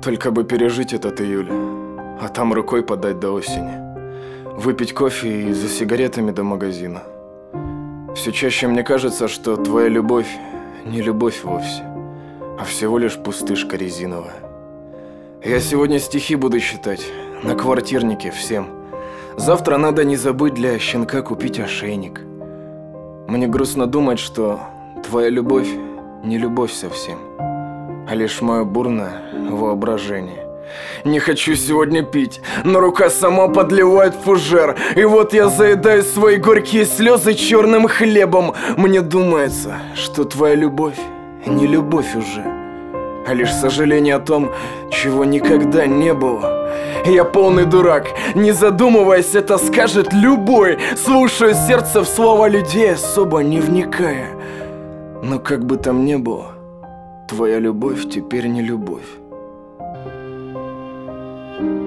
Только бы пережить этот июль, а там рукой подать до осени. Выпить кофе и за сигаретами до магазина. Все чаще мне кажется, что твоя любовь не любовь вовсе, а всего лишь пустышка резиновая. Я сегодня стихи буду читать на квартирнике всем. Завтра надо не забыть для щенка купить ошейник. Мне грустно думать, что твоя любовь не любовь совсем, а лишь мое бурное воображение. Не хочу сегодня пить, но рука сама подливает фужер. И вот я заедаю свои горькие слезы черным хлебом. Мне думается, что твоя любовь не любовь уже, а лишь сожаление о том, чего никогда не было. Я полный дурак, не задумываясь, это скажет любой. Слушаю сердце в слова людей, особо не вникая. Но как бы там ни было, твоя любовь теперь не любовь.